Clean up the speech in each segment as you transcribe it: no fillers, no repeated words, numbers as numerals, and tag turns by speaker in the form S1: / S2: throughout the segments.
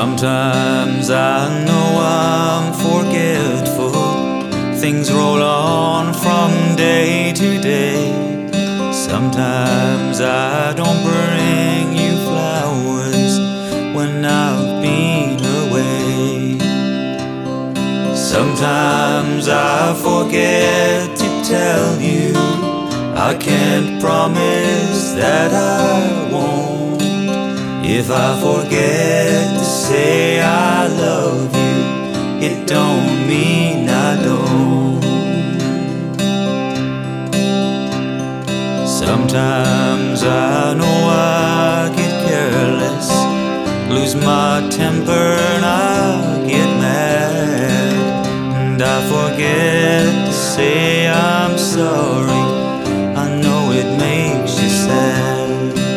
S1: Sometimes I know I'm forgetful. Things roll on from day to day. Sometimes I don't bring you flowers when I've been away. Sometimes I forget to tell you. I can't promise that I won't. If I forget to say I love you, it don't mean I don't. Sometimes I know I get careless, lose my temper and I get mad, and I forget to say I'm sorry. I know it makes you sad.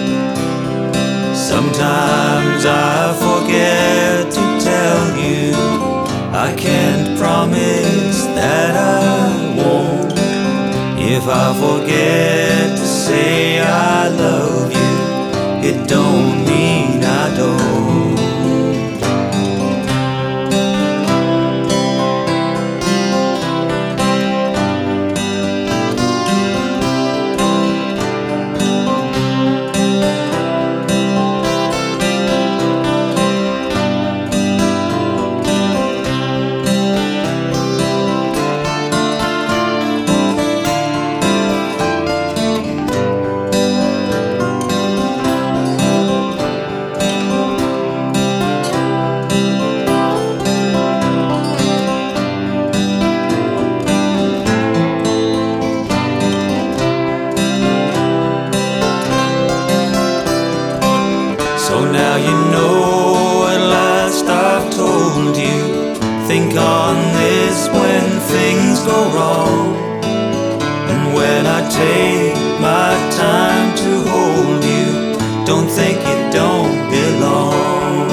S1: Sometimes I forget to tell you. I can't promise that I won't. If I forget to say I love you, it don't mean I don't. So now you know, at last I've told you. Think on this when things go wrong, and when I take my time to hold you, don't think it don't belong.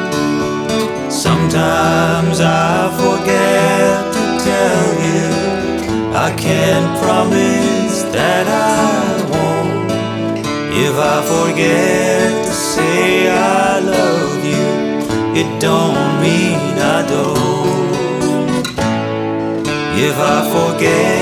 S1: Sometimes I forget to tell you. I can't promise that I won't. If I forget to say I love you, it don't mean I don't. If I forget